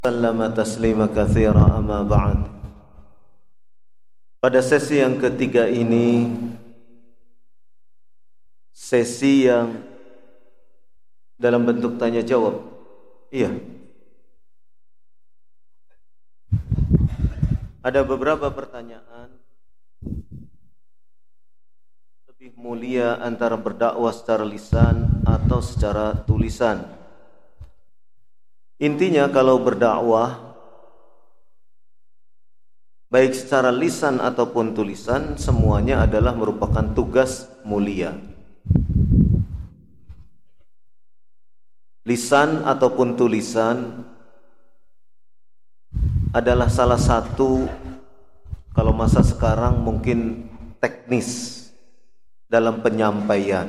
Sallama taslima katsira amma ba'd. Pada sesi yang ketiga ini, sesi yang dalam bentuk tanya jawab. Iya. Ada beberapa pertanyaan. Lebih mulia antara berdakwah secara lisan atau secara tulisan? Intinya kalau berdakwah baik secara lisan ataupun tulisan, semuanya adalah merupakan tugas mulia. Lisan ataupun tulisan adalah salah satu, kalau masa sekarang mungkin teknis dalam penyampaian.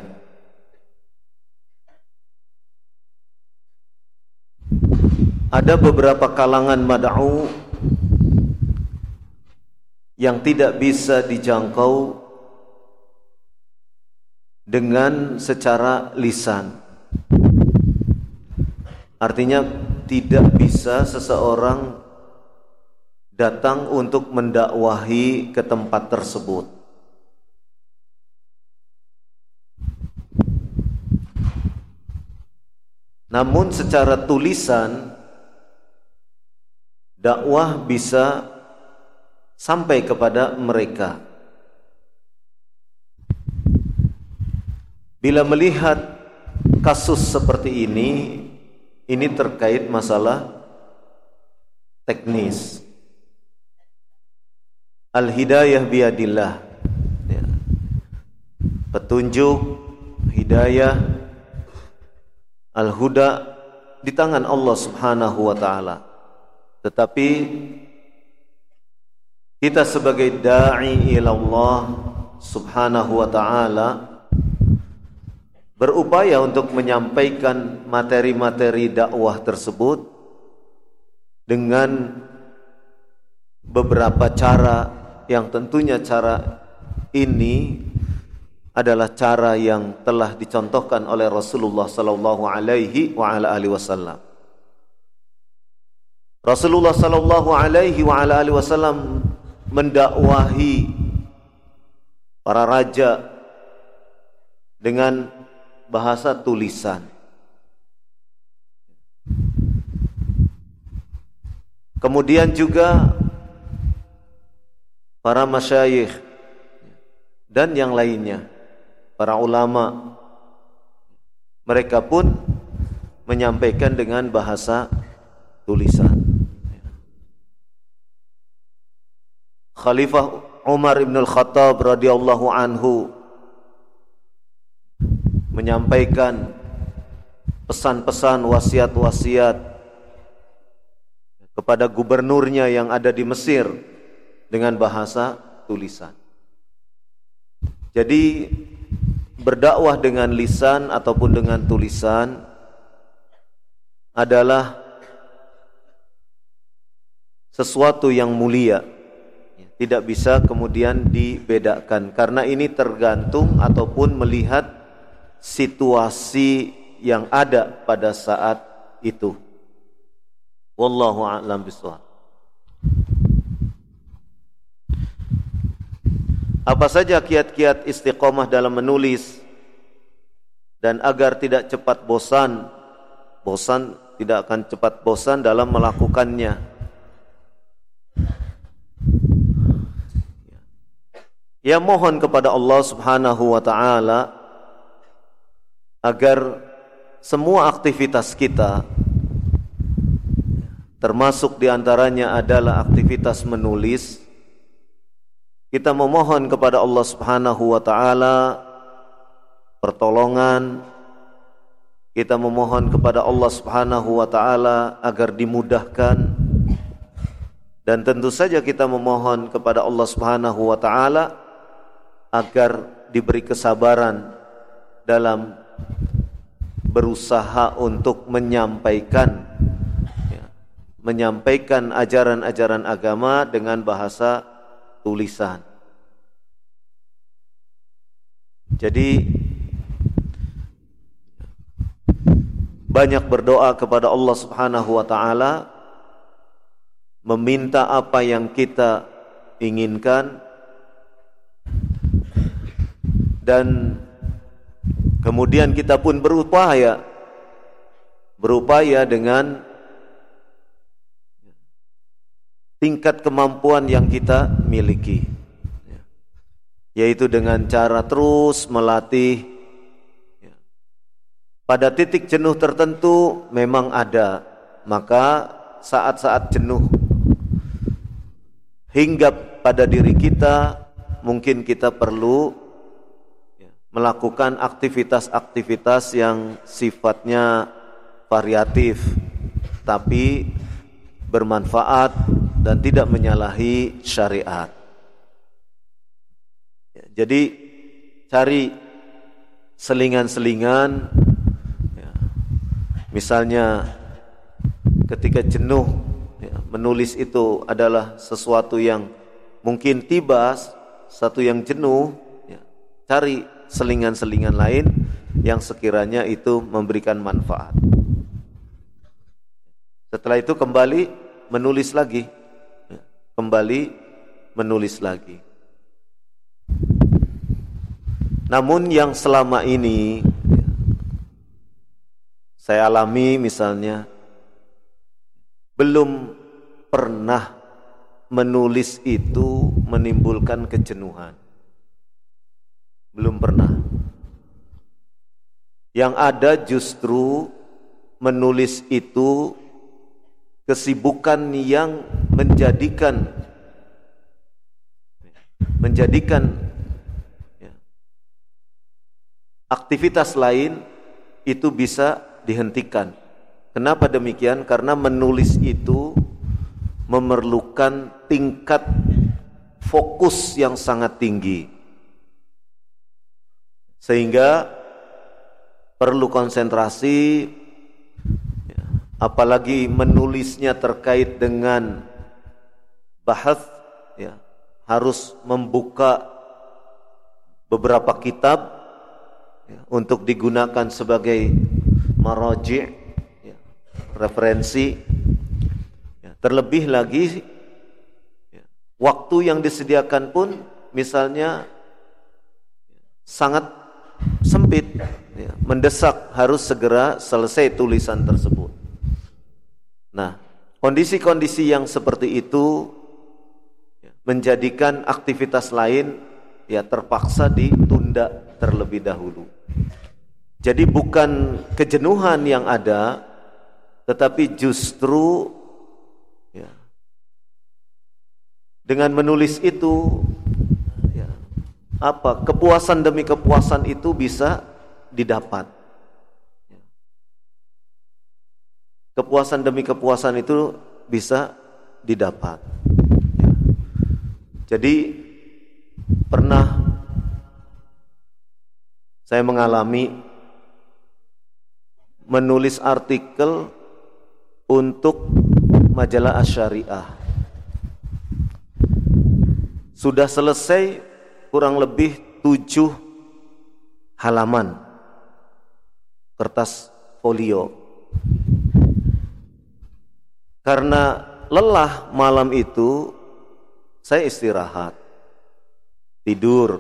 Ada beberapa kalangan mad'u yang tidak bisa dijangkau dengan secara lisan. Artinya tidak bisa seseorang datang untuk mendakwahi ke tempat tersebut. Namun secara tulisan dakwah bisa sampai kepada mereka. Bila melihat kasus seperti ini terkait masalah teknis. Al-hidayah biyadillah. Ya. Petunjuk, hidayah, al-huda di tangan Allah Subhanahu wa ta'ala. Tetapi kita sebagai da'i ila Allah Subhanahu wa ta'ala berupaya untuk menyampaikan materi-materi dakwah tersebut dengan beberapa cara, yang tentunya cara ini adalah cara yang telah dicontohkan oleh Rasulullah sallallahu alaihi wa ala alihi wasallam. Rasulullah sallallahu alaihi wa ala alihi wasallam mendakwahi para raja dengan bahasa tulisan. Kemudian juga para masyayikh dan yang lainnya, para ulama, mereka pun menyampaikan dengan bahasa tulisan. Khalifah Umar ibn al-Khattab radhiyallahu anhu menyampaikan pesan-pesan, wasiat-wasiat kepada gubernurnya yang ada di Mesir dengan bahasa tulisan. Jadi berdakwah dengan lisan ataupun dengan tulisan adalah sesuatu yang mulia. Tidak bisa kemudian dibedakan, karena ini tergantung ataupun melihat situasi yang ada pada saat itu. Wallahu a'lam bishawab. Apa saja kiat-kiat istiqomah dalam menulis dan agar tidak cepat bosan tidak akan cepat bosan dalam melakukannya? Ya, mohon kepada Allah Subhanahu wa ta'ala agar semua aktivitas kita, termasuk diantaranya adalah aktivitas menulis, kita memohon kepada Allah Subhanahu wa ta'ala pertolongan. Kita memohon kepada Allah Subhanahu wa ta'ala agar dimudahkan. Dan tentu saja kita memohon kepada Allah Subhanahu wa ta'ala agar diberi kesabaran dalam berusaha untuk menyampaikan ajaran-ajaran agama dengan bahasa tulisan. Jadi banyak berdoa kepada Allah Subhanahu wa ta'ala meminta apa yang kita inginkan, dan kemudian kita pun berupaya dengan tingkat kemampuan yang kita miliki, yaitu dengan cara terus melatih. Pada titik jenuh tertentu memang ada, maka saat-saat jenuh hinggap pada diri kita, mungkin kita perlu melakukan aktivitas-aktivitas yang sifatnya variatif tapi bermanfaat dan tidak menyalahi syariat. Jadi cari selingan-selingan, misalnya ketika jenuh, menulis itu adalah sesuatu yang mungkin tiba, satu yang jenuh, cari selingan-selingan lain yang sekiranya itu memberikan manfaat. Setelah itu kembali menulis lagi. Namun yang selama ini saya alami misalnya, belum pernah menulis itu menimbulkan kejenuhan. Belum pernah. Yang ada justru menulis itu kesibukan yang menjadikan aktivitas lain itu bisa dihentikan. Kenapa demikian? Karena menulis itu memerlukan tingkat fokus yang sangat tinggi, sehingga perlu konsentrasi. Apalagi menulisnya terkait dengan bahas, harus membuka beberapa kitab untuk digunakan sebagai maraji', referensi. Terlebih lagi waktu yang disediakan pun misalnya sangat sempit, mendesak, harus segera selesai tulisan tersebut. Nah, kondisi-kondisi yang seperti itu menjadikan aktivitas lain terpaksa ditunda terlebih dahulu. Jadi bukan kejenuhan yang ada, tetapi justru dengan menulis itu kepuasan demi kepuasan itu bisa didapat. Kepuasan demi kepuasan itu bisa didapat. Jadi pernah saya mengalami menulis artikel untuk majalah Asy-Syariah. Sudah selesai kurang lebih 7 halaman kertas folio. Karena lelah malam itu, saya istirahat, tidur.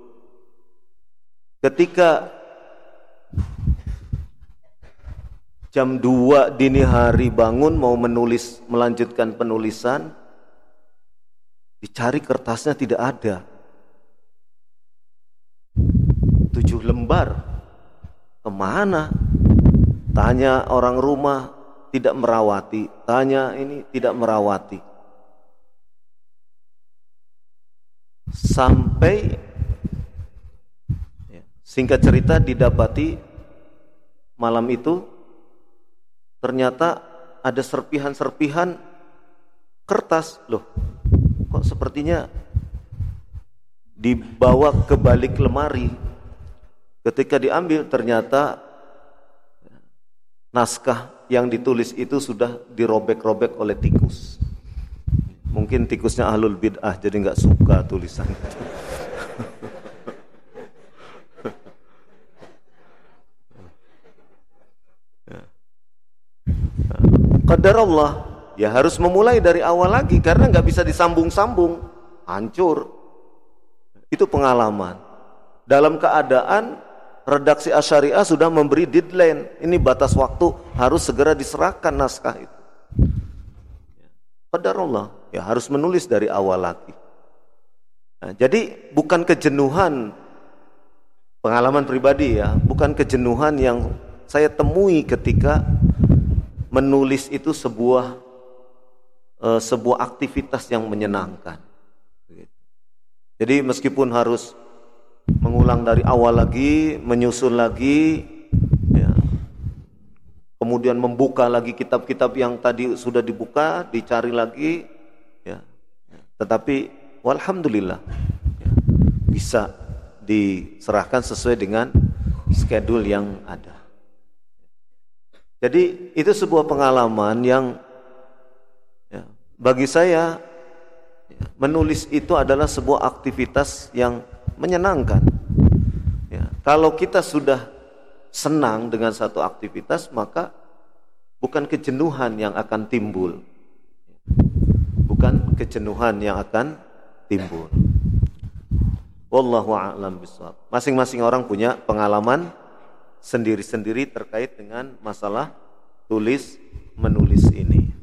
Ketika jam 2 dini hari bangun mau melanjutkan penulisan, dicari kertasnya tidak ada. 7 lembar, kemana? Tanya orang rumah, tidak merawati. Tanya ini, tidak merawati. Sampai singkat cerita didapati malam itu ternyata ada serpihan-serpihan kertas. Loh, kok sepertinya dibawa ke balik lemari. Ketika diambil ternyata naskah yang ditulis itu sudah dirobek-robek oleh tikus. Mungkin tikusnya ahlul bid'ah, jadi nggak suka tulisan itu. Qadar Allah, ya harus memulai dari awal lagi karena nggak bisa disambung-sambung, hancur. Itu pengalaman. Dalam keadaan redaksi Asy-Syariah sudah memberi deadline, ini batas waktu harus segera diserahkan naskah itu. Qadarullah, ya harus menulis dari awal lagi. Nah, jadi bukan kejenuhan, pengalaman pribadi ya, bukan kejenuhan yang saya temui ketika menulis itu sebuah aktivitas yang menyenangkan. Jadi meskipun harus mengulang dari awal lagi, menyusun lagi, ya, kemudian membuka lagi kitab-kitab yang tadi sudah dibuka, dicari lagi, ya. Tetapi walhamdulillah ya, bisa diserahkan sesuai dengan schedule yang ada. Jadi itu sebuah pengalaman yang ya, bagi saya ya, menulis itu adalah sebuah aktivitas yang menyenangkan. Ya, kalau kita sudah senang dengan satu aktivitas, maka bukan kejenuhan yang akan timbul. Bukan kejenuhan yang akan timbul. Wallahu a'lam bishawab. Masing-masing orang punya pengalaman sendiri-sendiri terkait dengan masalah tulis menulis ini.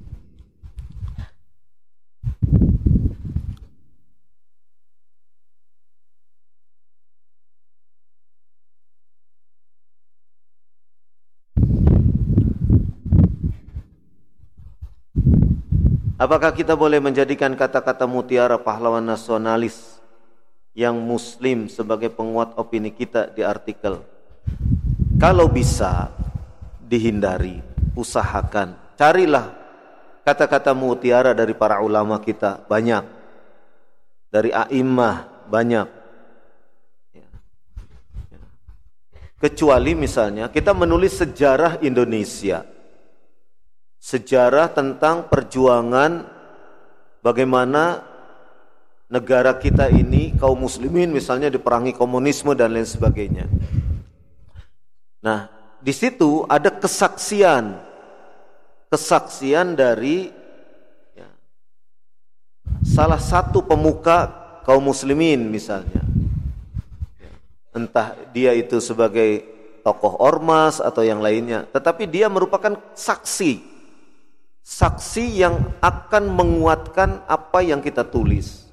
Apakah kita boleh menjadikan kata-kata Mutiara pahlawan nasionalis yang muslim sebagai penguat opini kita di artikel? Kalau bisa dihindari, usahakan. Carilah kata-kata Mutiara dari para ulama kita, banyak. Dari a'immah, banyak. Kecuali misalnya kita menulis sejarah Indonesia, sejarah tentang perjuangan bagaimana negara kita ini, kaum muslimin misalnya diperangi komunisme dan lain sebagainya. Nah, di situ ada kesaksian dari ya, salah satu pemuka kaum muslimin misalnya. Entah dia itu sebagai tokoh ormas atau yang lainnya, tetapi dia merupakan saksi yang akan menguatkan apa yang kita tulis.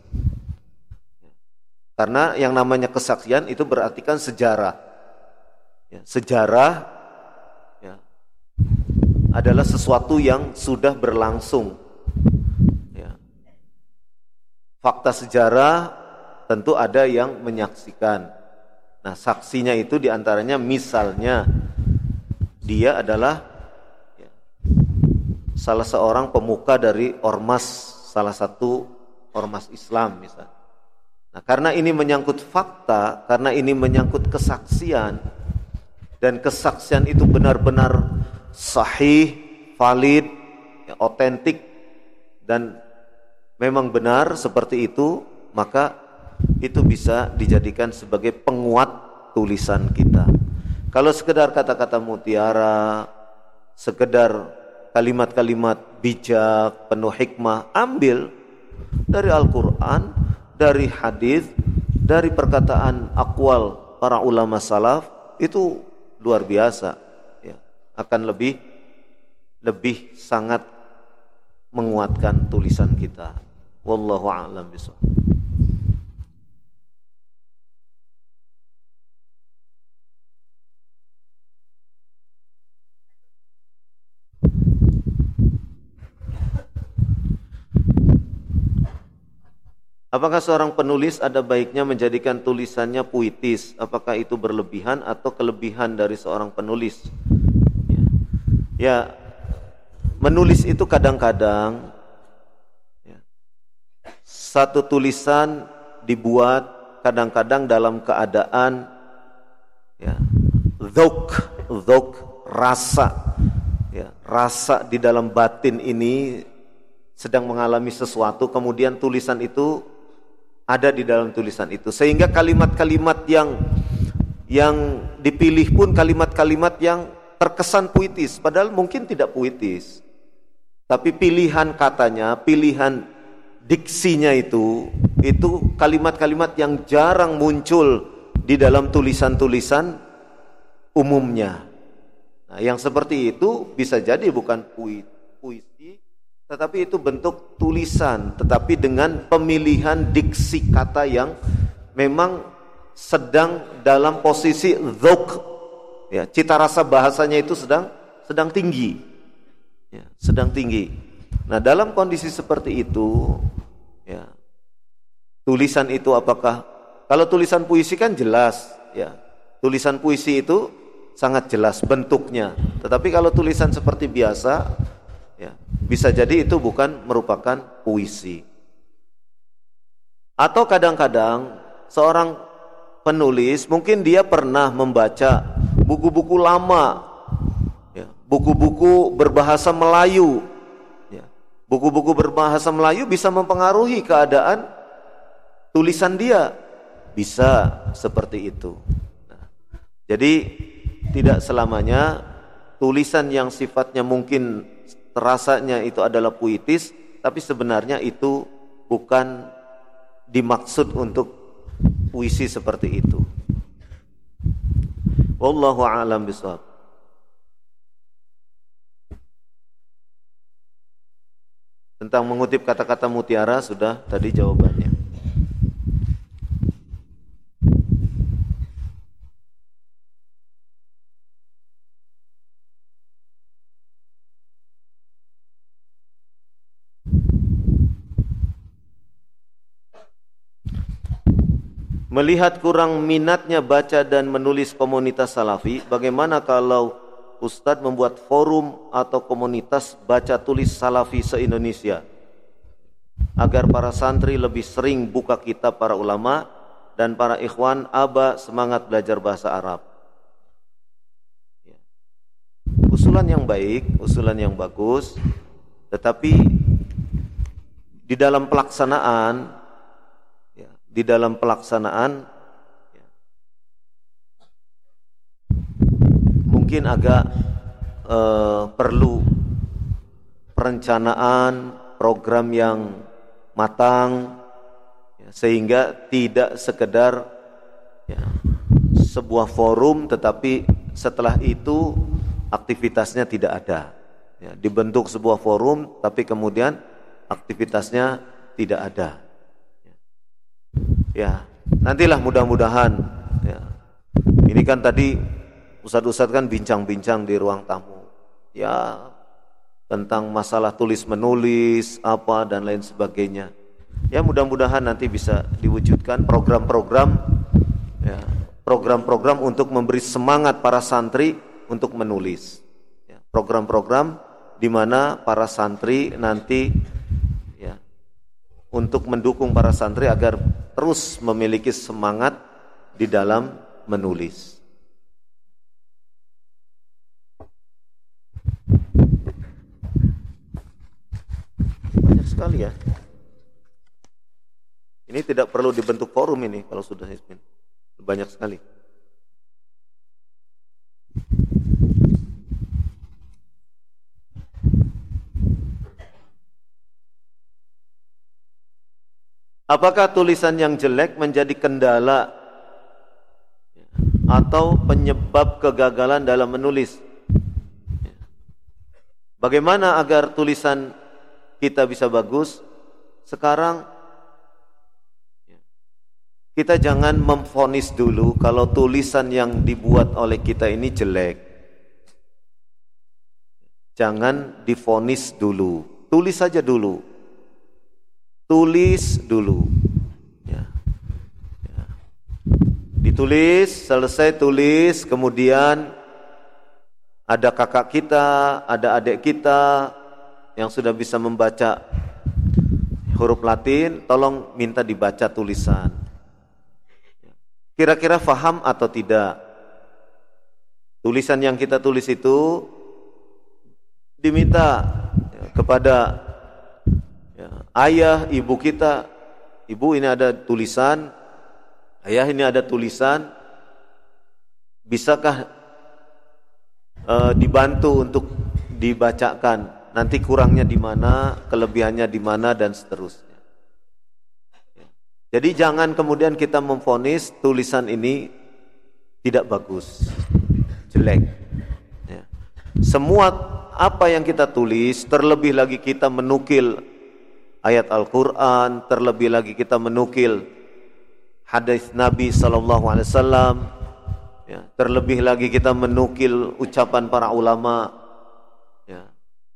Karena yang namanya kesaksian itu berarti kan sejarah. Ya, sejarah ya, adalah sesuatu yang sudah berlangsung. Ya. Fakta sejarah tentu ada yang menyaksikan. Nah, saksinya itu diantaranya misalnya dia adalah salah seorang pemuka dari ormas, salah satu ormas Islam misalnya. Nah, karena ini menyangkut fakta, karena ini menyangkut kesaksian, dan kesaksian itu benar-benar sahih, valid, ya, otentik, dan memang benar seperti itu, maka itu bisa dijadikan sebagai penguat tulisan kita. Kalau sekedar kata-kata mutiara, sekedar kalimat-kalimat bijak, penuh hikmah, ambil dari Al-Quran, dari hadis, dari perkataan aqwal para ulama salaf, itu luar biasa ya, akan lebih sangat menguatkan tulisan kita. Wallahu a'lam bishawab. Apakah seorang penulis ada baiknya menjadikan tulisannya puitis? Apakah itu berlebihan atau kelebihan dari seorang penulis? Ya, menulis itu kadang-kadang ya, satu tulisan dibuat kadang-kadang dalam keadaan ya, dzauq, rasa. Ya, rasa di dalam batin ini sedang mengalami sesuatu, kemudian tulisan itu ada di dalam tulisan itu, sehingga kalimat-kalimat yang dipilih pun kalimat-kalimat yang terkesan puitis, padahal mungkin tidak puitis. Tapi pilihan katanya, pilihan diksinya itu kalimat-kalimat yang jarang muncul di dalam tulisan-tulisan umumnya. Nah, yang seperti itu bisa jadi bukan puisi, tetapi itu bentuk tulisan, tetapi dengan pemilihan diksi kata yang memang sedang dalam posisi dzauq. Ya, cita rasa bahasanya itu sedang tinggi. Ya, sedang tinggi. Nah, dalam kondisi seperti itu, ya, tulisan itu apakah, kalau tulisan puisi kan jelas, ya. Tulisan puisi itu sangat jelas bentuknya. Tetapi kalau tulisan seperti biasa, ya, bisa jadi itu bukan merupakan puisi. Atau kadang-kadang seorang penulis mungkin dia pernah membaca buku-buku lama, ya, buku-buku berbahasa Melayu. Ya, buku-buku berbahasa Melayu bisa mempengaruhi keadaan tulisan dia, bisa seperti itu. Nah, jadi tidak selamanya tulisan yang sifatnya mungkin terasanya itu adalah puitis, tapi sebenarnya itu bukan dimaksud untuk puisi seperti itu. Wallahu a'lam bishawab. Tentang mengutip kata-kata mutiara sudah tadi jawabannya. Melihat kurang minatnya baca dan menulis komunitas salafi, bagaimana kalau Ustadz membuat forum atau komunitas baca tulis salafi se-Indonesia agar para santri lebih sering buka kitab para ulama dan para ikhwan aba semangat belajar bahasa Arab. Usulan yang baik, usulan yang bagus, tetapi di dalam pelaksanaan mungkin agak perlu perencanaan program yang matang, ya, sehingga tidak sekedar, ya, sebuah forum tetapi setelah itu aktivitasnya tidak ada, ya, dibentuk sebuah forum tapi kemudian aktivitasnya tidak ada. Ya, nantilah mudah-mudahan, ya. Ini kan tadi Ustadz kan bincang-bincang di ruang tamu, ya, tentang masalah tulis menulis apa dan lain sebagainya. Ya, mudah-mudahan nanti bisa diwujudkan program-program, ya, program-program untuk memberi semangat para santri untuk menulis, ya, program-program di mana para santri nanti, ya, untuk mendukung para santri agar terus memiliki semangat di dalam menulis. Banyak sekali, ya. Ini tidak perlu dibentuk forum ini kalau sudah hizbin. Banyak sekali. Apakah tulisan yang jelek menjadi kendala atau penyebab kegagalan dalam menulis? Bagaimana agar tulisan kita bisa bagus? Sekarang kita jangan memvonis dulu kalau tulisan yang dibuat oleh kita ini jelek. Jangan divonis dulu, tulis saja dulu. Tulis dulu, ya. Ya. Ditulis, selesai tulis, kemudian ada kakak kita, ada adik kita yang sudah bisa membaca huruf Latin, tolong minta dibaca tulisan. Kira-kira faham atau tidak? Tulisan yang kita tulis itu diminta, ya, kepada, ayah, ibu kita, ibu ini ada tulisan, ayah ini ada tulisan, bisakah dibantu untuk dibacakan? nanti kurangnya di mana, kelebihannya di mana, dan seterusnya. Jadi jangan kemudian kita memvonis tulisan ini tidak bagus, jelek. Ya. Semua apa yang kita tulis, terlebih lagi kita menukil ayat Al-Quran, terlebih lagi kita menukil hadis Nabi SAW, ya, terlebih lagi kita menukil ucapan para ulama. Ya.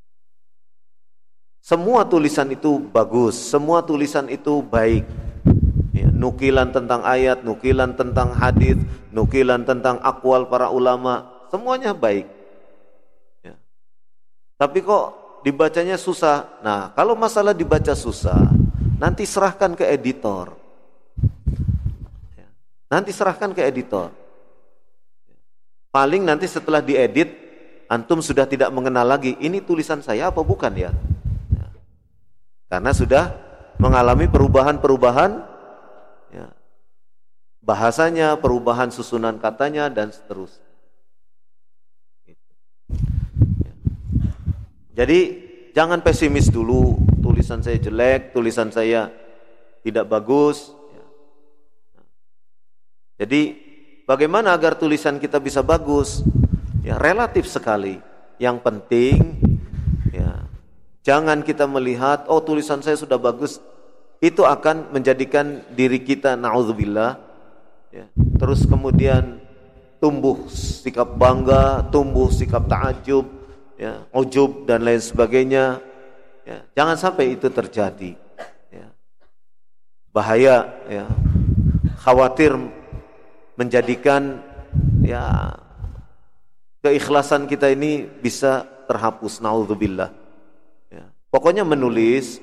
Semua tulisan itu bagus, semua tulisan itu baik. Ya, nukilan tentang ayat, nukilan tentang hadis, nukilan tentang aqwal para ulama, semuanya baik. Ya. Tapi kok dibacanya susah? Nah, kalau masalah dibaca susah, nanti serahkan ke editor. Ya. Nanti serahkan ke editor. Paling nanti setelah diedit, antum sudah tidak mengenal lagi, ini tulisan saya apa bukan ya? Ya. Karena sudah mengalami perubahan-perubahan, ya, bahasanya, perubahan susunan katanya, dan seterusnya. Ya. Jadi jangan pesimis dulu, tulisan saya jelek, tulisan saya tidak bagus. Ya. Jadi bagaimana agar tulisan kita bisa bagus? Ya, relatif sekali. Yang penting, ya, jangan kita melihat, oh tulisan saya sudah bagus, itu akan menjadikan diri kita, na'udzubillah, ya, terus kemudian tumbuh sikap bangga, tumbuh sikap ta'ajub, ya, ujub dan lain sebagainya. Ya, jangan sampai itu terjadi. Ya. Bahaya, ya, khawatir menjadikan, ya, keikhlasan kita ini bisa terhapus, na'udzubillah. Ya. Pokoknya menulis.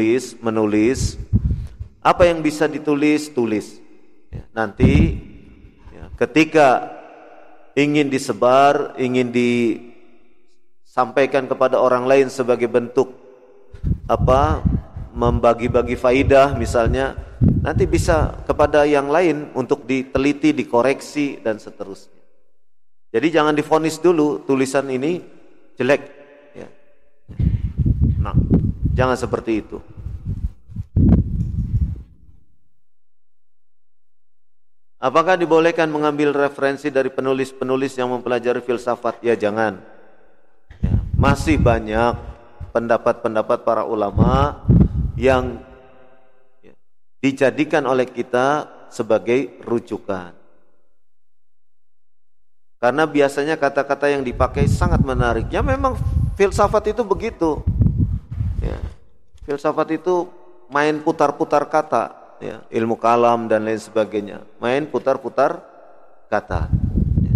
Apa yang bisa ditulis, tulis. Ya. Nanti, ya, ketika ingin disebar, ingin disampaikan kepada orang lain sebagai bentuk membagi-bagi faidah misalnya, nanti bisa kepada yang lain untuk diteliti, dikoreksi, dan seterusnya. Jadi jangan divonis dulu tulisan ini jelek. Ya. Nah, jangan seperti itu. Apakah dibolehkan mengambil referensi dari penulis-penulis yang mempelajari filsafat? Ya jangan. Ya, masih banyak pendapat-pendapat para ulama yang, ya, dijadikan oleh kita sebagai rujukan. Karena biasanya kata-kata yang dipakai sangat menarik. Ya memang filsafat itu begitu. Ya, filsafat itu main putar-putar kata, ya, ilmu kalam dan lain sebagainya. Main putar-putar kata. Ya.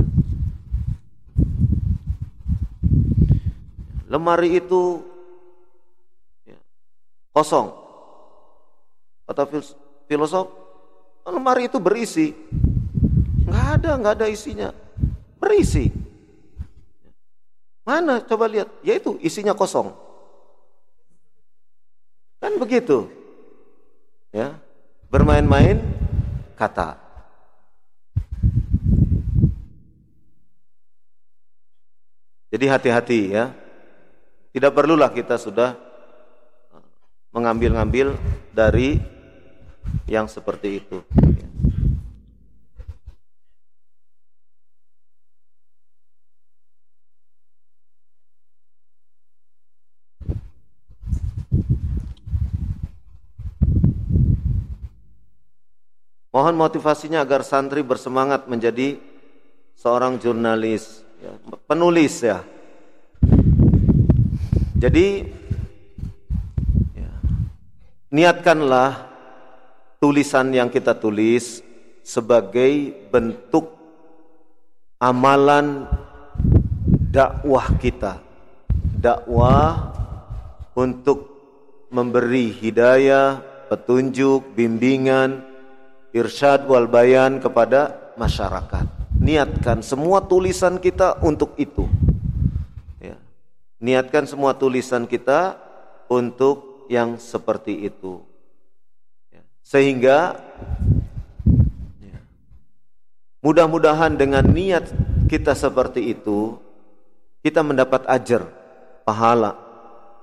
Lemari itu, ya, kosong. Kata filosof, lemari itu berisi. Enggak ada isinya. Berisi. Mana? Coba lihat. Yaitu isinya kosong. Kan begitu. Ya. Bermain-main kata. Jadi hati-hati ya. Tidak perlulah kita sudah mengambil-ngambil dari yang seperti itu. Mohon motivasinya agar santri bersemangat menjadi seorang jurnalis, ya, penulis ya. Jadi, ya, niatkanlah tulisan yang kita tulis sebagai bentuk amalan dakwah kita. Dakwah untuk memberi hidayah, petunjuk, bimbingan, irsyad wal bayan kepada masyarakat. Niatkan semua tulisan kita untuk itu. Ya. Niatkan semua tulisan kita untuk yang seperti itu. Ya. Sehingga, ya, mudah-mudahan dengan niat kita seperti itu, kita mendapat ajar, pahala.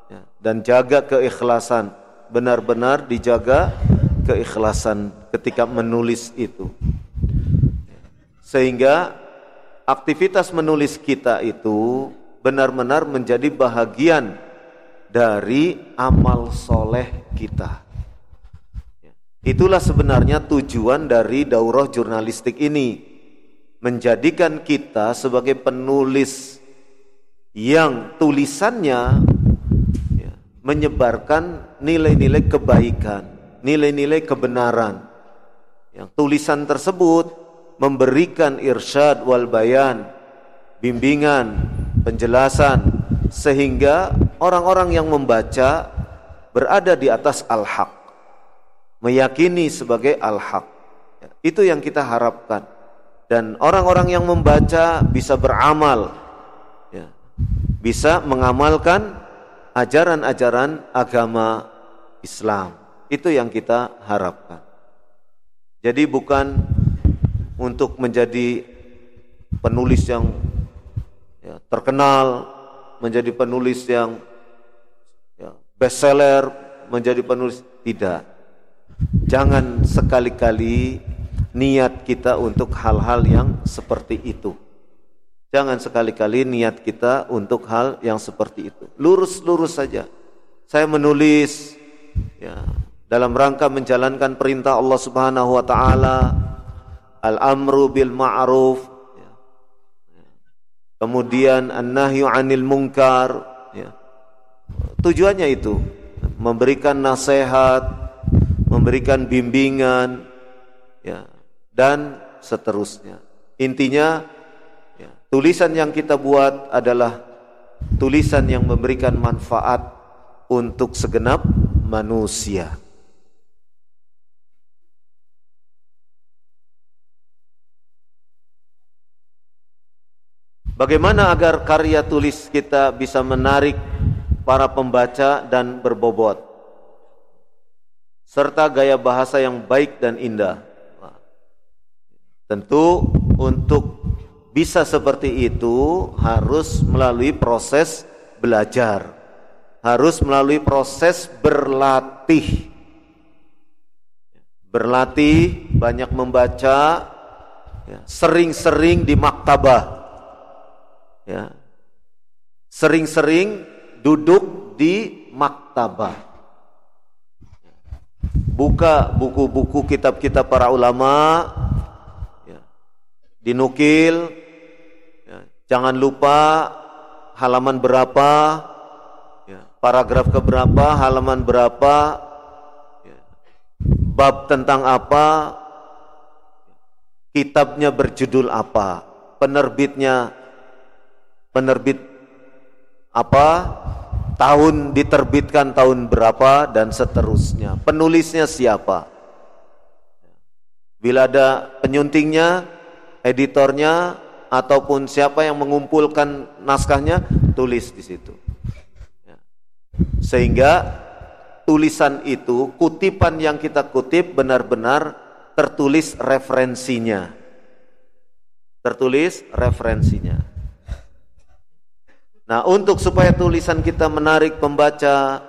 ya, dan jaga keikhlasan, benar-benar dijaga keikhlasan ketika menulis itu, sehingga aktivitas menulis kita itu benar-benar menjadi bahagian dari amal soleh kita. Itulah sebenarnya tujuan dari daurah jurnalistik ini, menjadikan kita sebagai penulis yang tulisannya menyebarkan nilai-nilai kebaikan, nilai-nilai kebenaran. Yang tulisan tersebut memberikan irsyad wal bayan, bimbingan, penjelasan, sehingga orang-orang yang membaca berada di atas al-haq, meyakini sebagai al-haq. Itu yang kita harapkan. Dan orang-orang yang membaca bisa beramal, ya, bisa mengamalkan ajaran-ajaran agama Islam. Itu yang kita harapkan. Jadi bukan untuk menjadi penulis yang terkenal, menjadi penulis yang bestseller, menjadi penulis, tidak. Jangan sekali-kali niat kita untuk hal-hal yang seperti itu. Jangan sekali-kali niat kita untuk hal yang seperti itu. Lurus-lurus saja. Saya menulis dalam rangka menjalankan perintah Allah Subhanahu wa taala, al-amru bil ma'ruf, kemudian an-nahyu 'anil munkar, tujuannya itu memberikan nasihat, memberikan bimbingan, dan seterusnya. Intinya tulisan yang kita buat adalah tulisan yang memberikan manfaat untuk segenap manusia. Bagaimana agar karya tulis kita bisa menarik para pembaca dan berbobot, serta gaya bahasa yang baik dan indah? Tentu untuk bisa seperti itu harus melalui proses belajar, harus melalui proses berlatih. Berlatih, banyak membaca, sering-sering di maktabah, sering-sering duduk di maktabah, buka buku-buku kitab-kitab para ulama, dinukil, jangan lupa halaman berapa, paragraf keberapa, halaman berapa, bab tentang apa, kitabnya berjudul apa, penerbitnya penerbit apa, tahun diterbitkan tahun berapa, dan seterusnya. Penulisnya siapa? Bila ada penyuntingnya, editornya, ataupun siapa yang mengumpulkan naskahnya, tulis di situ. Sehingga tulisan itu, kutipan yang kita kutip benar-benar tertulis referensinya. Tertulis referensinya. Nah, untuk supaya tulisan kita menarik pembaca,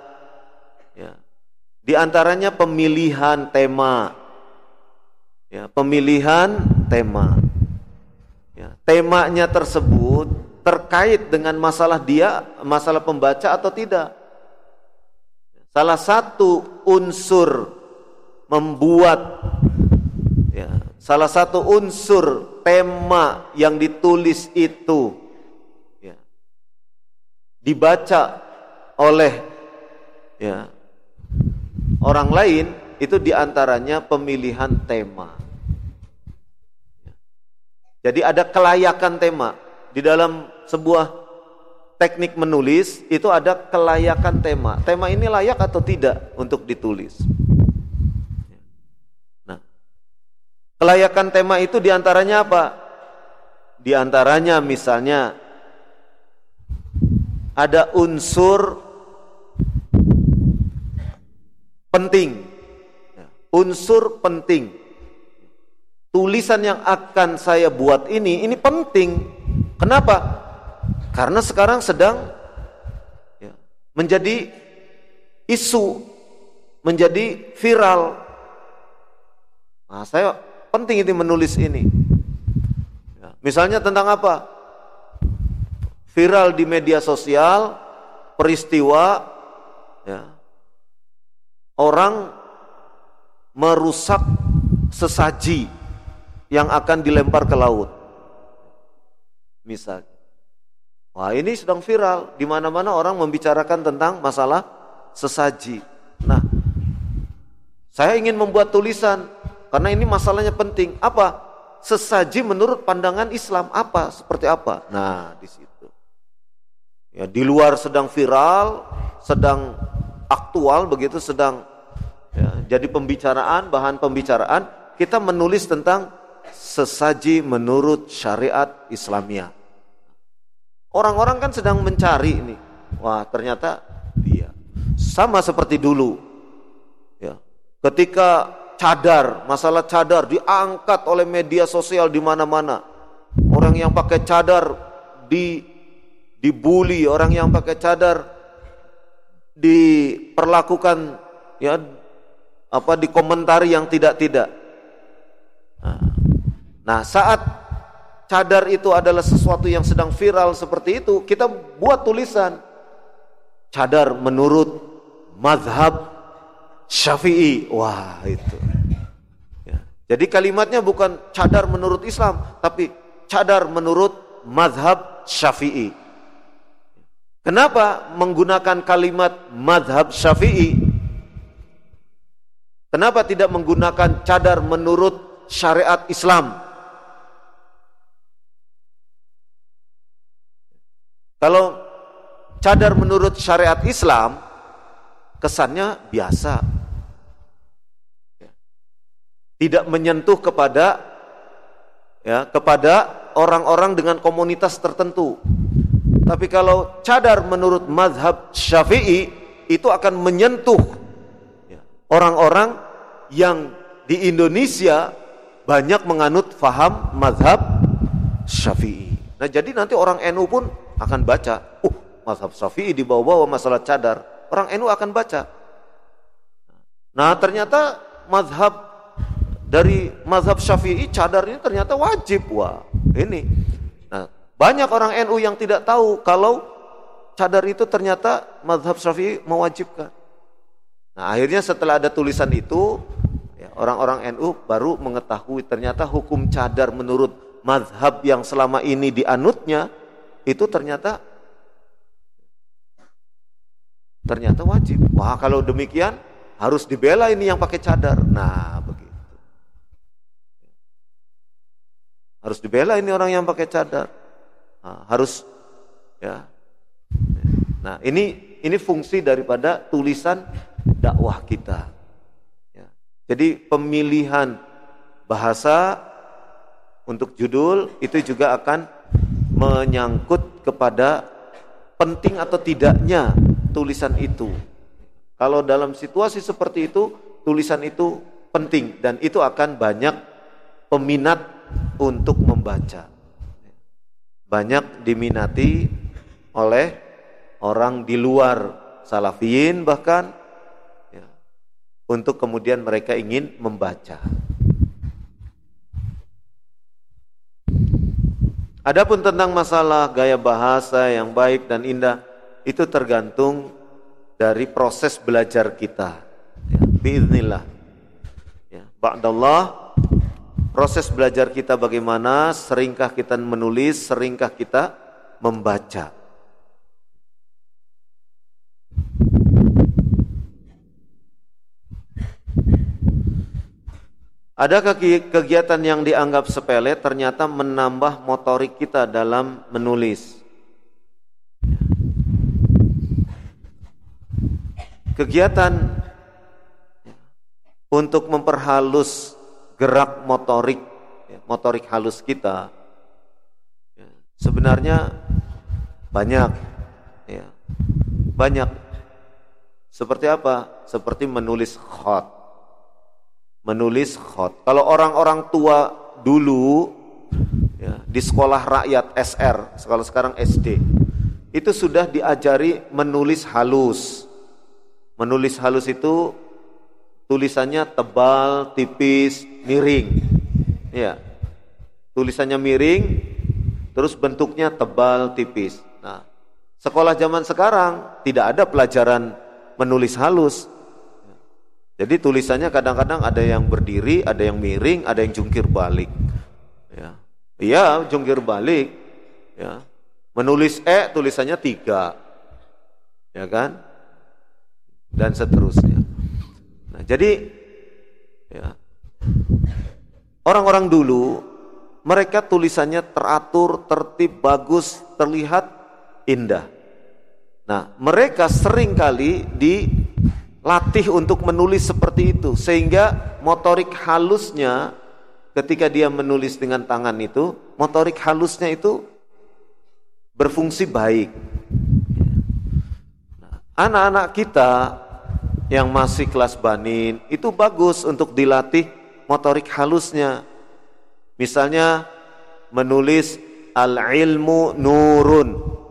di antaranya pemilihan tema. Pemilihan tema. Temanya tersebut terkait dengan masalah masalah pembaca atau tidak. Salah satu unsur membuat, salah satu unsur tema yang ditulis itu dibaca oleh orang lain, itu diantaranya pemilihan tema. Jadi ada kelayakan tema. Di dalam sebuah teknik menulis itu ada kelayakan tema. Tema ini layak atau tidak untuk ditulis. Nah, kelayakan tema itu diantaranya apa? Diantaranya misalnya ada unsur penting. Unsur penting. Tulisan yang akan saya buat ini penting. Kenapa? Karena sekarang sedang menjadi isu, menjadi viral. Nah, saya penting ini menulis ini. Ya, misalnya tentang apa? Viral di media sosial, peristiwa, ya, orang merusak sesaji yang akan dilempar ke laut. Misal, wah ini sedang viral, di mana-mana orang membicarakan tentang masalah sesaji. Nah, saya ingin membuat tulisan karena ini masalahnya penting. Apa? Sesaji menurut pandangan Islam apa? Seperti apa? Nah, di situ. Ya, di luar sedang viral, sedang aktual begitu, sedang ya, jadi pembicaraan, bahan pembicaraan. Kita menulis tentang sesaji menurut syariat Islamiyah. Orang-orang kan sedang mencari ini. Wah, ternyata dia sama seperti dulu. Ya. Ketika cadar, masalah cadar diangkat oleh media sosial di mana-mana. Orang yang pakai cadar dibully, orang yang pakai cadar diperlakukan ya dikomentari yang tidak-tidak. Nah, saat cadar itu adalah sesuatu yang sedang viral seperti itu, kita buat tulisan cadar menurut mazhab Syafi'i. Wah, itu. Ya. Jadi kalimatnya bukan cadar menurut Islam, tapi cadar menurut mazhab Syafi'i. Kenapa menggunakan kalimat mazhab Syafi'i? Kenapa tidak menggunakan cadar menurut syariat Islam? Kalau cadar menurut syariat Islam, kesannya biasa. Tidak menyentuh kepada orang-orang dengan komunitas tertentu. Tapi kalau cadar menurut mazhab Syafi'i, itu akan menyentuh orang-orang yang di Indonesia banyak menganut faham mazhab Syafi'i. Nah, jadi nanti orang NU pun akan baca, mazhab Syafi'i dibawa-bawa masalah cadar. Orang NU akan baca. Nah, ternyata dari mazhab Syafi'i cadar ini ternyata wajib. Wah, ini. Nah, banyak orang NU yang tidak tahu kalau cadar itu ternyata mazhab Syafi'i mewajibkan. Nah, akhirnya setelah ada tulisan itu, ya, orang-orang NU baru mengetahui ternyata hukum cadar menurut mazhab yang selama ini dianutnya itu ternyata wajib. Wah, kalau demikian harus dibela ini yang pakai cadar. Nah, begitu. Harus dibela ini orang yang pakai cadar. Nah, harus ya. Nah, ini fungsi daripada tulisan dakwah kita. Ya. Jadi pemilihan bahasa untuk judul itu juga akan menyangkut kepada penting atau tidaknya tulisan itu. Kalau dalam situasi seperti itu, tulisan itu penting dan itu akan banyak peminat untuk membaca. Banyak diminati oleh orang di luar salafiyin bahkan ya, untuk kemudian mereka ingin membaca. Adapun tentang masalah gaya bahasa yang baik dan indah, itu tergantung dari proses belajar kita. Ya, biiznillah. Ya, ba'dallah, proses belajar kita bagaimana, seringkah kita menulis, seringkah kita membaca. Adakah kegiatan yang dianggap sepele ternyata menambah motorik kita dalam menulis? Kegiatan untuk memperhalus gerak motorik halus kita sebenarnya banyak. Seperti apa? Seperti menulis khat. Kalau orang-orang tua dulu ya, di sekolah rakyat SR, kalau sekarang SD, itu sudah diajari menulis halus. Menulis halus itu tulisannya tebal, tipis, miring. Ya. Tulisannya miring, terus bentuknya tebal, tipis. Nah, sekolah zaman sekarang tidak ada pelajaran menulis halus. Jadi tulisannya kadang-kadang ada yang berdiri, ada yang miring, ada yang jungkir balik. Ya, iya jungkir balik. Ya, menulis tulisannya 3, ya kan? Dan seterusnya. Nah, jadi ya, orang-orang dulu mereka tulisannya teratur, tertib, bagus, terlihat indah. Nah, mereka sering kali dilatih untuk menulis seperti itu, sehingga motorik halusnya ketika dia menulis dengan tangan itu, motorik halusnya itu berfungsi baik. Nah, anak-anak kita yang masih kelas banin itu bagus untuk dilatih motorik halusnya. Misalnya menulis al-ilmu nurun.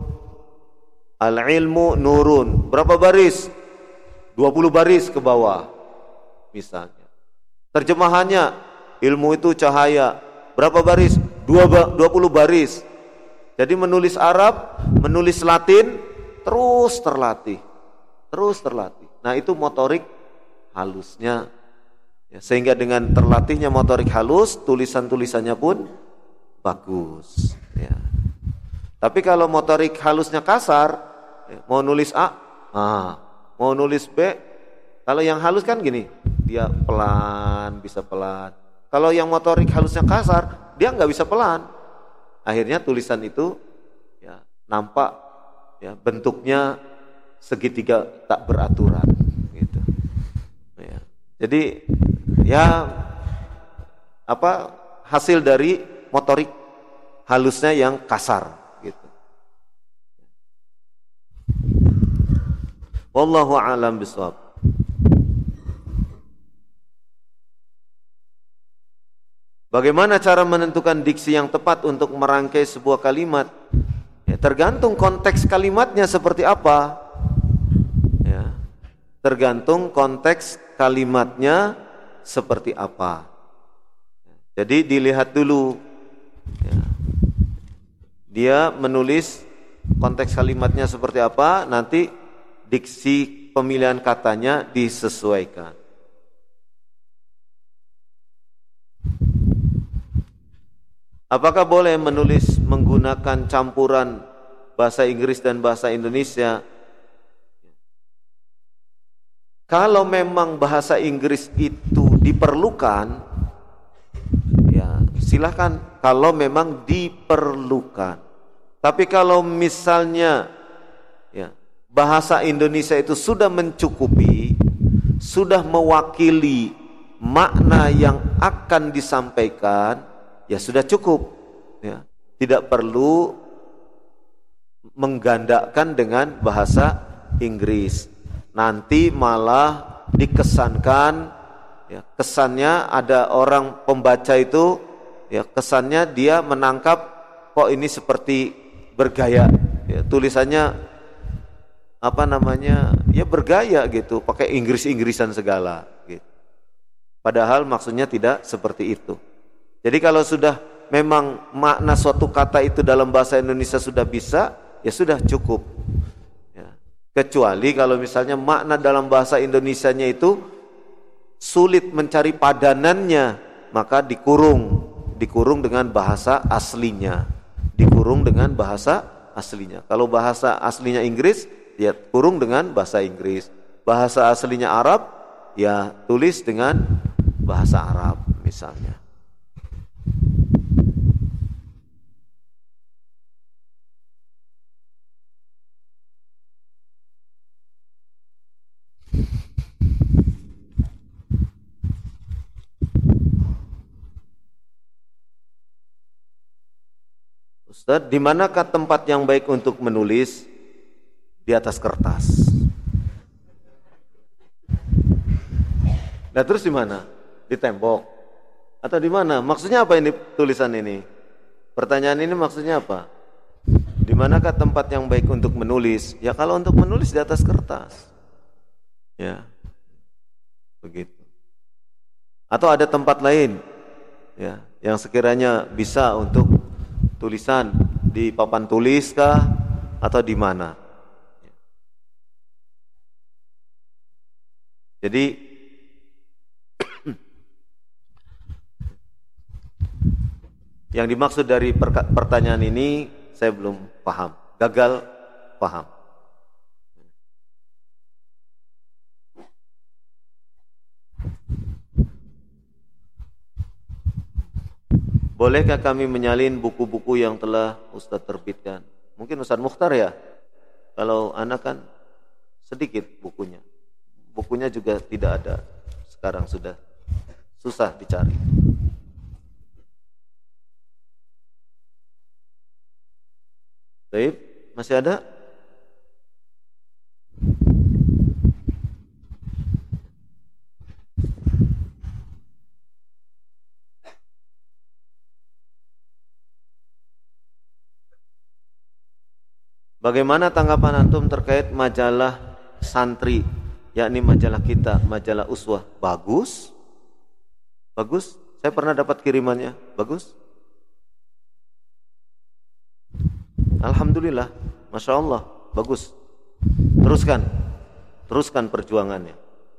Al-ilmu nurun. Berapa baris? 20 baris ke bawah. Misalnya. Terjemahannya, ilmu itu cahaya. Berapa baris? 20 baris. Jadi menulis Arab, menulis Latin, terus terlatih. Terus terlatih. Nah, itu motorik halusnya. Ya, sehingga dengan terlatihnya motorik halus, tulisan-tulisannya pun bagus. Ya. Tapi kalau motorik halusnya kasar, ya, mau nulis A, mau nulis B, kalau yang halus kan gini, dia pelan, bisa pelan. Kalau yang motorik halusnya kasar, dia nggak bisa pelan. Akhirnya tulisan itu ya, nampak ya, bentuknya segitiga tak beraturan. Gitu. Ya. Jadi ya hasil dari motorik halusnya yang kasar gitu. Wallahu a'lam bishawab. Bagaimana cara menentukan diksi yang tepat untuk merangkai sebuah kalimat? Ya, tergantung konteks kalimatnya seperti apa. Ya, tergantung konteks kalimatnya seperti apa. Jadi dilihat dulu ya. Dia menulis konteks kalimatnya seperti apa, nanti diksi pemilihan katanya disesuaikan. Apakah boleh menulis menggunakan campuran bahasa Inggris dan bahasa Indonesia? Kalau memang bahasa Inggris itu diperlukan, ya silahkan kalau memang diperlukan. Tapi kalau misalnya ya, bahasa Indonesia itu sudah mencukupi, sudah mewakili makna yang akan disampaikan, ya sudah cukup. Ya, tidak perlu menggandakan dengan bahasa Inggris. Nanti malah dikesankan ya, kesannya ada orang pembaca itu ya, kesannya dia menangkap kok ini seperti bergaya ya, tulisannya ya bergaya gitu, pakai Inggris-Inggrisan segala gitu. Padahal maksudnya tidak seperti itu. Jadi kalau sudah memang makna suatu kata itu dalam bahasa Indonesia sudah bisa, ya sudah cukup. Kecuali kalau misalnya makna dalam bahasa Indonesianya itu sulit mencari padanannya, maka dikurung dengan bahasa aslinya. Dikurung dengan bahasa aslinya. Kalau bahasa aslinya Inggris, ya kurung dengan bahasa Inggris. Bahasa aslinya Arab, ya tulis dengan bahasa Arab misalnya. Ustaz, di manakah tempat yang baik untuk menulis? Di atas kertas. Nah terus di mana? Di tembok? Atau di mana? Maksudnya apa ini tulisan ini? Pertanyaan ini maksudnya apa? Di manakah tempat yang baik untuk menulis? Ya kalau untuk menulis di atas kertas. Ya. Begitu. Atau ada tempat lain ya yang sekiranya bisa untuk tulisan di papan tulis kah atau di mana? Jadi yang dimaksud dari pertanyaan ini saya belum paham, gagal paham. Bolehkah kami menyalin buku-buku yang telah Ustadz terbitkan? Mungkin Ustadz Mukhtar ya. Kalau anak kan sedikit bukunya. Bukunya juga tidak ada. Sekarang sudah susah dicari. Baik, masih ada? Bagaimana tanggapan antum terkait majalah santri, yakni majalah kita, majalah Uswah? Bagus. Bagus. Saya pernah dapat kirimannya. Bagus. Alhamdulillah. Masya Allah. Bagus. Teruskan. Teruskan perjuangannya.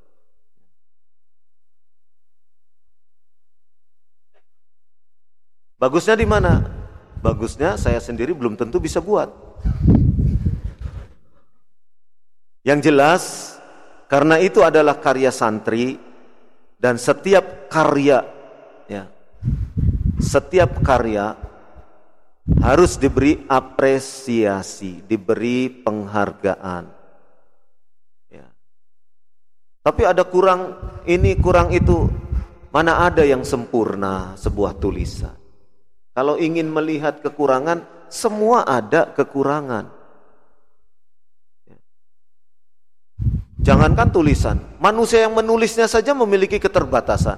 Bagusnya di mana? Bagusnya saya sendiri belum tentu bisa buat. Yang jelas, karena itu adalah karya santri dan setiap karya, ya, setiap karya harus diberi apresiasi, diberi penghargaan. Ya. Tapi ada kurang ini, kurang itu. Mana ada yang sempurna sebuah tulisan? Kalau ingin melihat kekurangan, semua ada kekurangan. Jangankan tulisan, manusia yang menulisnya saja memiliki keterbatasan.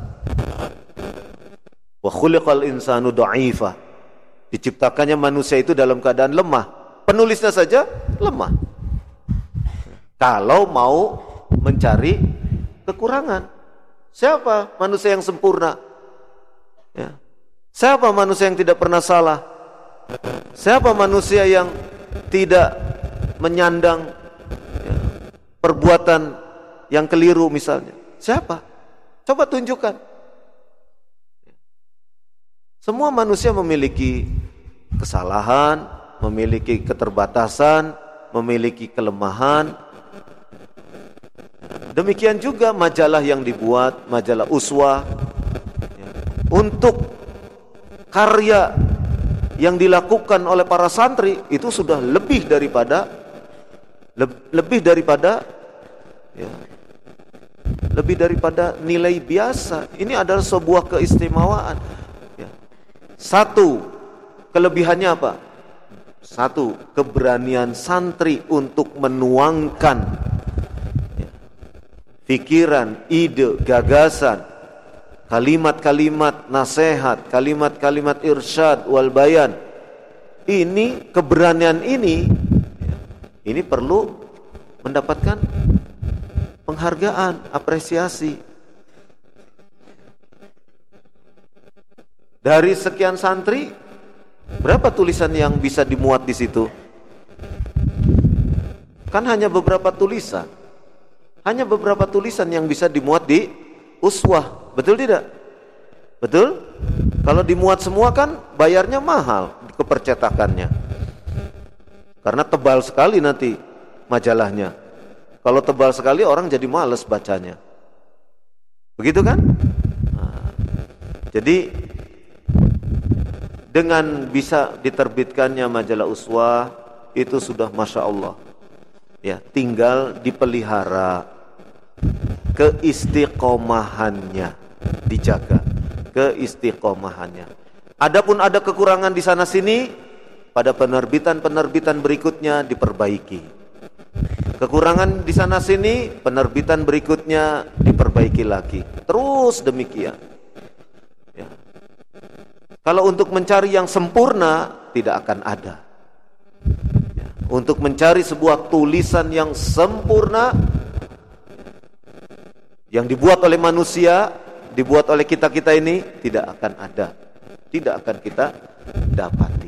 Wa khuliqal insanu dha'ifa. Diciptakannya manusia itu dalam keadaan lemah. Penulisnya saja lemah. Kalau mau mencari kekurangan, siapa manusia yang sempurna? Ya. Siapa manusia yang tidak pernah salah? Siapa manusia yang tidak menyandang perbuatan yang keliru misalnya? Siapa? Coba tunjukkan. Semua manusia memiliki kesalahan, memiliki keterbatasan, memiliki kelemahan. Demikian juga majalah yang dibuat, majalah Uswah, untuk karya yang dilakukan oleh para santri itu sudah lebih daripada ya, lebih daripada nilai biasa. Ini adalah sebuah keistimewaan. Ya. Satu, kelebihannya apa? Satu, keberanian santri untuk menuangkan ya, pikiran, ide, gagasan, kalimat-kalimat nasihat, kalimat-kalimat irsyad wal bayan. Ini keberanian ini perlu mendapatkan penghargaan, apresiasi. Dari sekian santri, berapa tulisan yang bisa dimuat di situ? Kan hanya beberapa tulisan. Hanya beberapa tulisan yang bisa dimuat di Uswah. Betul tidak? Betul? Kalau dimuat semua kan bayarnya mahal kepercetakannya. Karena tebal sekali nanti majalahnya. Kalau tebal sekali orang jadi malas bacanya. Begitu kan? Nah, jadi dengan bisa diterbitkannya majalah Uswah itu sudah Masya Allah. Ya, tinggal dipelihara, keistiqomahannya dijaga, keistiqomahannya. Adapun ada kekurangan di sana sini, pada penerbitan-penerbitan berikutnya diperbaiki. Kekurangan di sana sini, penerbitan berikutnya diperbaiki lagi. Terus demikian. Ya. Kalau untuk mencari yang sempurna, tidak akan ada. untuk mencari sebuah tulisan yang sempurna yang dibuat oleh manusia, dibuat oleh kita-kita ini, tidak akan ada, tidak akan kita dapati.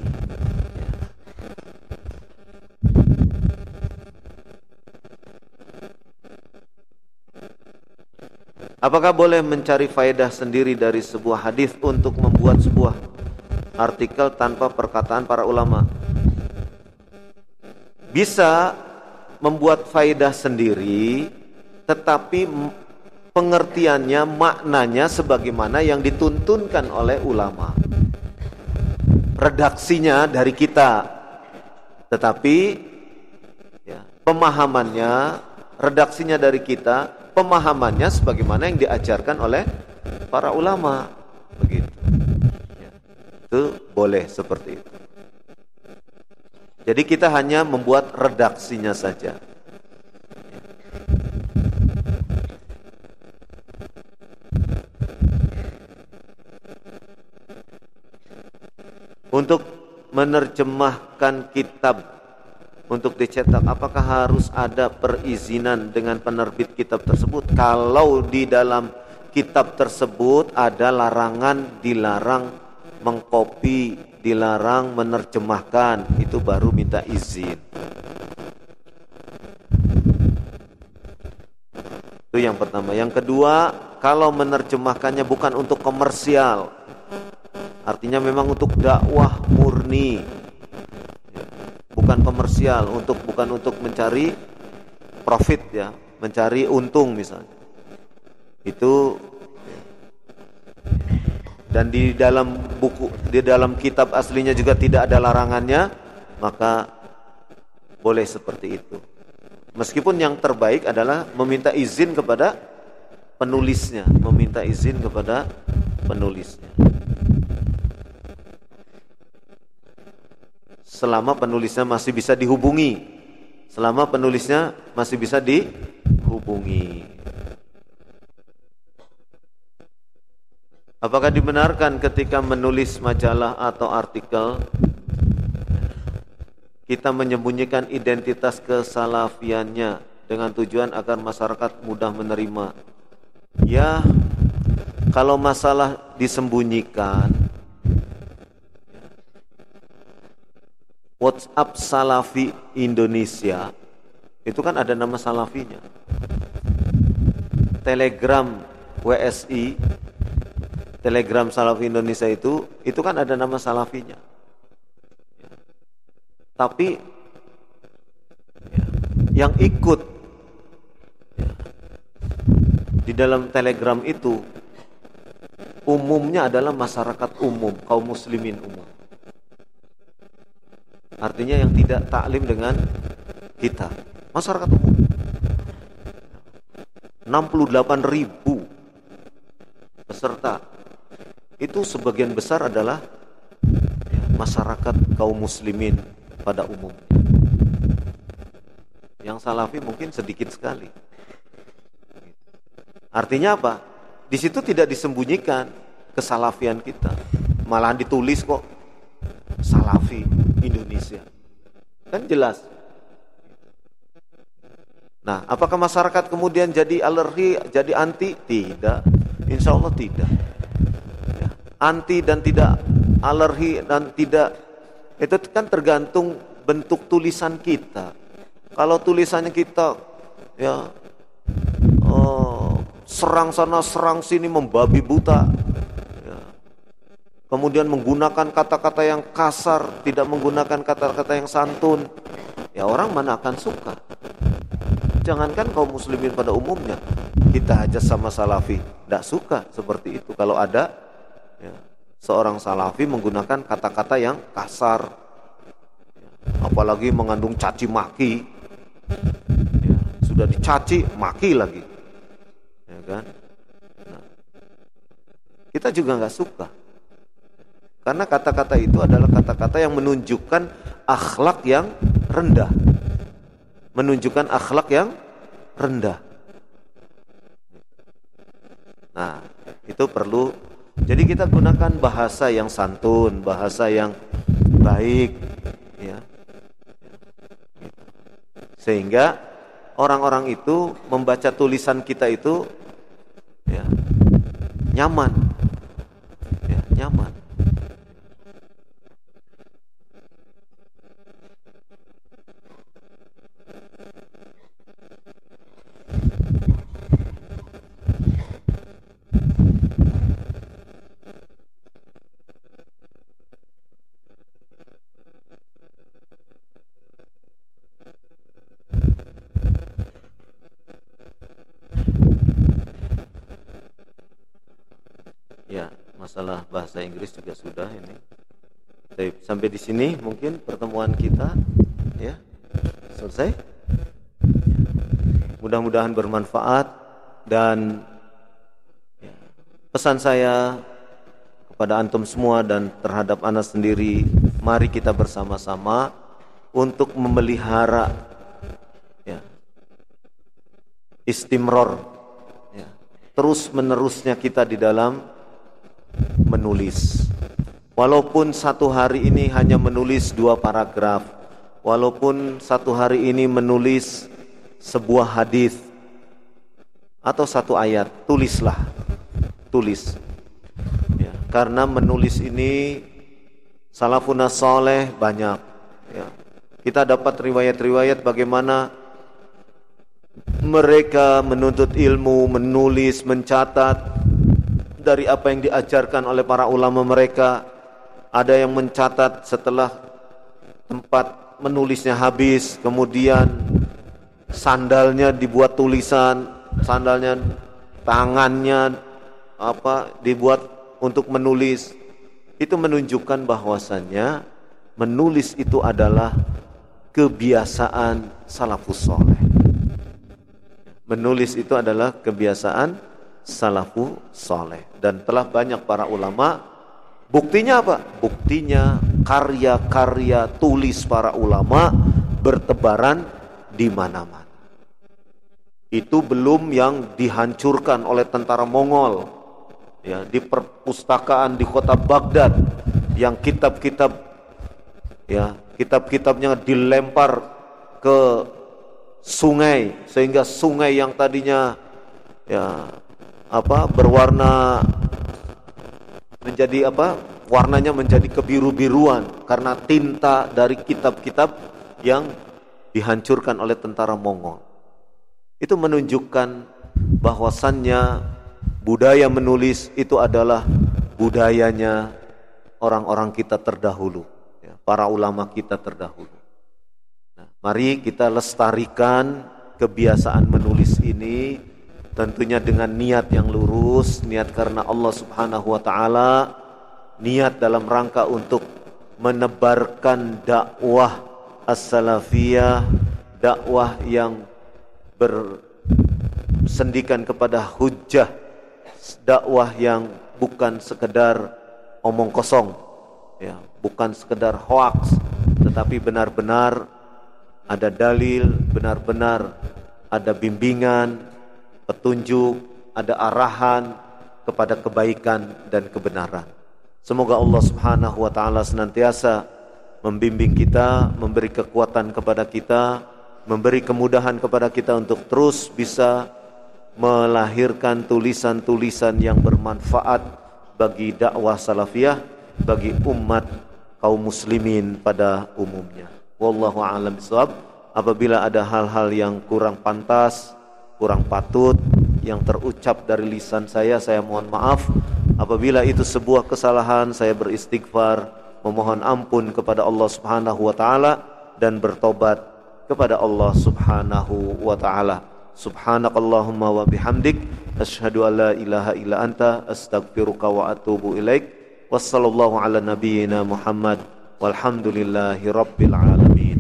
Apakah boleh mencari faedah sendiri dari sebuah hadis untuk membuat sebuah artikel tanpa perkataan para ulama? Bisa membuat faedah sendiri, tetapi pengertiannya, maknanya sebagaimana yang dituntunkan oleh ulama. Redaksinya dari kita, tetapi ya, pemahamannya, redaksinya dari kita, pemahamannya sebagaimana yang diajarkan oleh para ulama, begitu. Ya, itu boleh seperti itu. Jadi kita hanya membuat redaksinya saja. Untuk menerjemahkan kitab untuk dicetak, apakah harus ada perizinan dengan penerbit kitab tersebut? Kalau di dalam kitab tersebut ada larangan, dilarang mengkopi, dilarang menerjemahkan, itu baru minta izin. Itu yang pertama. Yang kedua, kalau menerjemahkannya bukan untuk komersial, artinya memang untuk dakwah murni, bukan komersial, bukan untuk mencari profit ya, mencari untung misalnya. Itu, dan di dalam buku, di dalam kitab aslinya juga tidak ada larangannya, maka boleh seperti itu. Meskipun yang terbaik adalah meminta izin kepada penulisnya, meminta izin kepada penulisnya. Selama penulisnya masih bisa dihubungi, selama penulisnya masih bisa dihubungi. Apakah dibenarkan ketika menulis majalah atau artikel kita menyembunyikan identitas kesalafiannya dengan tujuan agar masyarakat mudah menerima? Ya, kalau masalah disembunyikan, WhatsApp Salafi Indonesia itu kan ada nama salafinya. Telegram WSI, Telegram Salafi Indonesia itu kan ada nama salafinya. Tapi yang ikut di dalam Telegram itu umumnya adalah masyarakat umum, kaum muslimin umum. Artinya yang tidak taklim dengan kita, masyarakat umum. 68.000 peserta. Itu sebagian besar adalah masyarakat kaum muslimin pada umumnya. Yang salafi mungkin sedikit sekali. Artinya apa? Di situ tidak disembunyikan kesalafian kita, malahan ditulis kok Salafi Indonesia. Kan jelas. Nah, apakah masyarakat kemudian jadi alergi, jadi anti? Tidak. Insya Allah tidak. Ya. Anti dan tidak, alergi dan tidak, itu kan tergantung bentuk tulisan kita. Kalau tulisannya kita ya serang sana serang sini, membabi buta, ya, kemudian menggunakan kata-kata yang kasar, tidak menggunakan kata-kata yang santun, ya orang mana akan suka. Jangankan kaum muslimin pada umumnya, kita aja sama salafi tidak suka seperti itu. Kalau ada ya, seorang salafi menggunakan kata-kata yang kasar, ya, apalagi mengandung caci maki, ya, sudah dicaci maki lagi, ya kan? Nah, kita juga nggak suka, karena kata-kata itu adalah kata-kata yang menunjukkan akhlak yang rendah, menunjukkan akhlak yang rendah. Nah, itu perlu. Jadi kita gunakan bahasa yang santun, bahasa yang baik, ya. Sehingga orang-orang itu membaca tulisan kita itu ya, nyaman. Ya, nyaman. Ya, masalah bahasa Inggris juga sudah ini. Sampai di sini mungkin pertemuan kita ya. Selesai. Mudah-mudahan bermanfaat dan ya, pesan saya kepada antum semua dan terhadap ana sendiri, mari kita bersama-sama untuk memelihara ya, istimror ya, terus menerusnya kita di dalam menulis. Walaupun satu hari ini hanya menulis 2 paragraf, walaupun satu hari ini menulis sebuah hadis atau 1 ayat, tulislah, tulis. Ya, karena menulis ini salafun saleh banyak. Ya. Kita dapat riwayat-riwayat bagaimana mereka menuntut ilmu, menulis, mencatat dari apa yang diajarkan oleh para ulama mereka. Ada yang mencatat setelah tempat menulisnya habis, kemudian sandalnya dibuat tulisan, sandalnya, tangannya dibuat untuk menulis. Itu menunjukkan bahwasannya menulis itu adalah kebiasaan salafus saleh. Menulis itu adalah kebiasaan salafus saleh, dan telah banyak para ulama. Buktinya apa? Buktinya karya-karya tulis para ulama bertebaran di mana-mana. Itu belum yang dihancurkan oleh tentara Mongol. Ya, di perpustakaan di kota Baghdad yang kitab-kitab ya, kitab-kitabnya dilempar ke sungai sehingga sungai yang tadinya ya berwarna menjadi warnanya menjadi kebiru-biruan karena tinta dari kitab-kitab yang dihancurkan oleh tentara Mongol. Itu menunjukkan bahwasannya budaya menulis itu adalah budayanya orang-orang kita terdahulu, ya, para ulama kita terdahulu. Nah, mari kita lestarikan kebiasaan menulis ini, tentunya dengan niat yang lurus, niat karena Allah Subhanahu wa taala, niat dalam rangka untuk menebarkan dakwah as-salafiyah, dakwah yang bersendikan kepada hujjah, dakwah yang bukan sekedar omong kosong, ya, bukan sekedar hoaks, tetapi benar-benar ada dalil, benar-benar ada bimbingan, petunjuk, ada arahan kepada kebaikan dan kebenaran. Semoga Allah Subhanahu wa taala senantiasa membimbing kita, memberi kekuatan kepada kita, memberi kemudahan kepada kita untuk terus bisa melahirkan tulisan-tulisan yang bermanfaat bagi dakwah salafiyah, bagi umat kaum muslimin pada umumnya. Wallahu a'lam bishawab. Apabila ada hal-hal yang kurang pantas, kurang patut yang terucap dari lisan saya mohon maaf. Apabila itu sebuah kesalahan, saya beristighfar, memohon ampun kepada Allah Subhanahu wa taala dan bertobat kepada Allah Subhanahu wa taala. Subhanakallahumma wa bihamdik, asyhadu an la ilaha illa anta, astaghfiruka wa atubu ilaik. Wassallallahu ala nabiyyina Muhammad walhamdulillahi rabbil alamin.